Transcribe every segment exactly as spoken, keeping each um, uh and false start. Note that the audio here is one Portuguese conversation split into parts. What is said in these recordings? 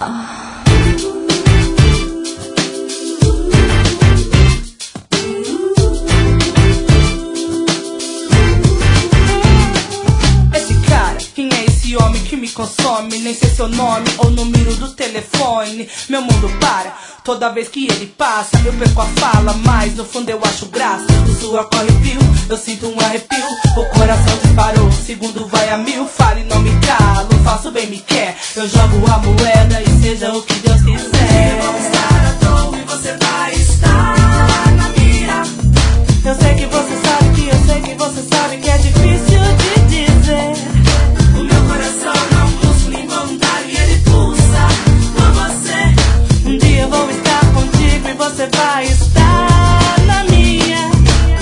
Homem que me consome, nem sei seu nome ou número do telefone. Meu mundo para, toda vez que ele passa eu perco a fala, mas no fundo eu acho graça. O suor corre fio, eu sinto um arrepio. O coração disparou, o segundo vai a mil. Fale, não me calo, faço bem me quer. Eu jogo a moeda e seja o que Deus quiser. Eu vou estar à toa e você vai estar na mira. Eu sei que você sabe que eu sei que você sabe que é difícil de dizer. Coração não músculo involuntário e ele pulsa por você. Um dia eu vou estar contigo e você vai estar na minha.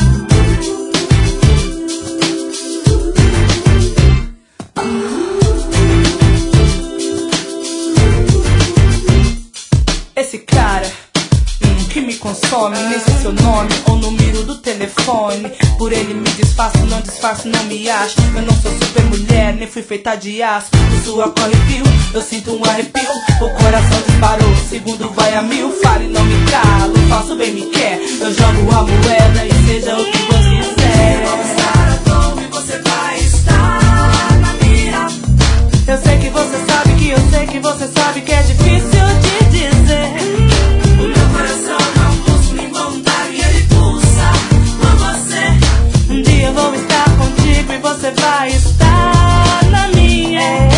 Esse cara hum, que me consome, nem sei seu nome ou número do telefone. Por ele me disfarço, não disfarço, não me acho. Eu não sou super mulher, nem fui feita de aço. O suor corre fio, eu sinto um arrepio. O coração disparou, o segundo vai a mil. Fale, não me calo, faço bem me quer. Eu jogo a moeda e seja o que Deus quiser. Eu vou estar à toa e você vai estar na mira. Eu sei que você sabe que eu sei que você sabe que é difícil de dizer. O meu coração não músculo involuntário e ele pulsa por você. Um dia eu vou estar contigo e você vai estar na minha.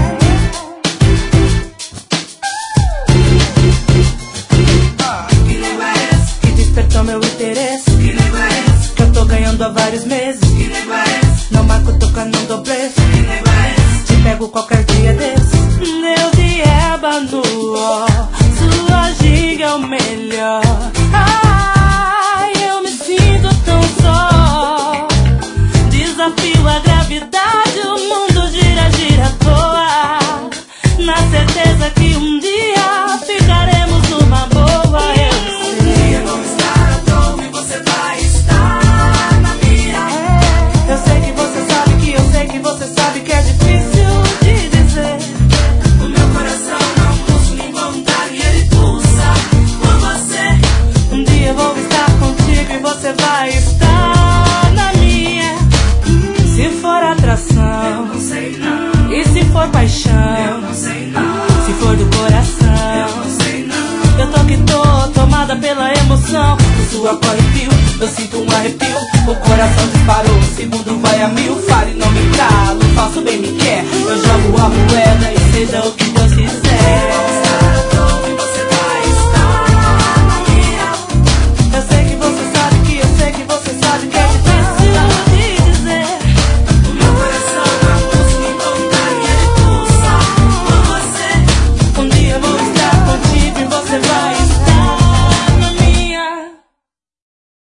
Que língua é esse? Que despertou meu interesse. Que língua é esse? Que eu tô ganhando há vários meses. Que língua é esse? Não marco, toca, não dou preço. Que língua é esse? Te pego qualquer dia desses. Eu de ébano, ó, sua giga é o melhor. Ai, eu me sinto tão só. Desafio a gravidade, o mundo gira, gira à toa. Na certeza que um dia ficaremos numa boa. Eu sei. Eu vou estar à toa e você vai estar na mira. Eu sei que você sabe que eu sei que você sabe que é difícil de dizer. O meu coração não músculo involuntário e ele pulsa por você. Um dia eu vou estar contigo e você vai estar na minha. Se for atração, Eu não sei não. e se for paixão, Eu não sei não. se for do Eu coração, não sei não. eu tô que tô tomada pela emoção. O suor corre fio, eu sinto um arrepio. O coração disparou, o segundo vai a mil. Fale, não me cala.